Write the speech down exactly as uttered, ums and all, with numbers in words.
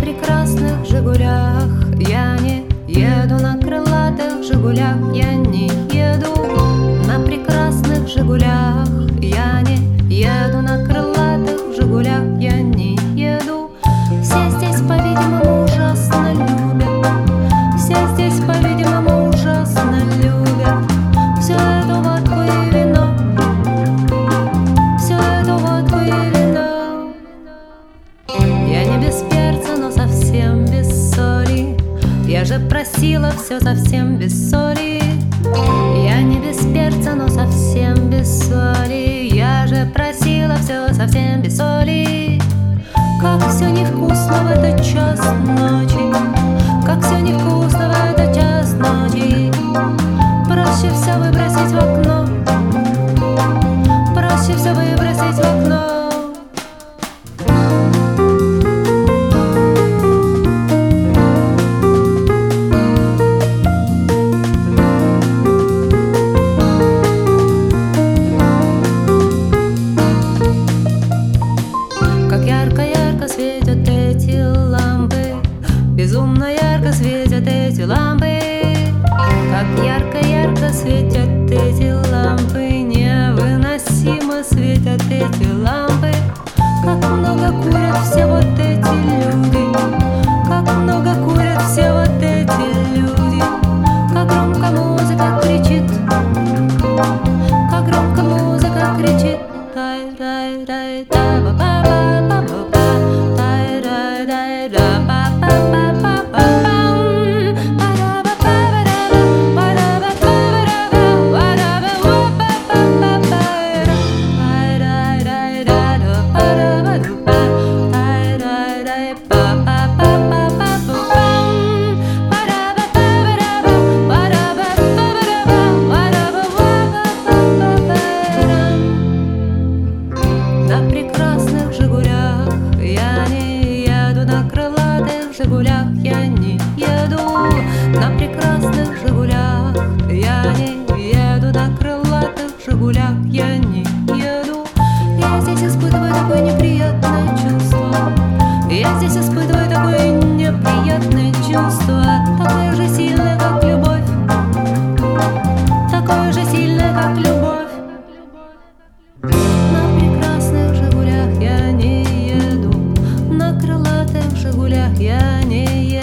прекрасных «Жигулях» я не еду, на крылатых «Жигулях» я не еду. На прекрасных «Жигулях» я не еду, на крылатых «Жигулях» я не еду. Все здесь, по-видимому, ужасно любят, все здесь, по-видимому, ужасно любят всю эту водку и вино, всю эту водку и вино. Я не без перца, но совсем без соли, я же просила все совсем без соли. Я не без перца, но совсем без соли, я же просила все совсем без соли. Как все невкусно в этот час ночи, как все невкусно в этот час ночи. Проще все выбросить в окно, проще все выбросить в окно. Светят эти лампы, безумно ярко светят эти лампы. Как ярко-ярко светят эти лампы, невыносимо светят эти лампы. Как много курят все вот эти люди, как много курят все вот эти люди. Как громко музыка кричит, как громко музыка кричит. На прекрасных «Жигулях» я не еду, на крылатых «Жигулях» я не еду. На прекрасных «Жигулях» я не еду, на крылатых «Жигулях» я не еду. Я здесь испытываю такое неприятное чувство, я здесь испытываю такое неприятное чувство, такое же сильное, как любовь, такое же сильное, как любовь. На прекрасных «Жигулях» я не еду, на крылатых «Жигулях» я не еду.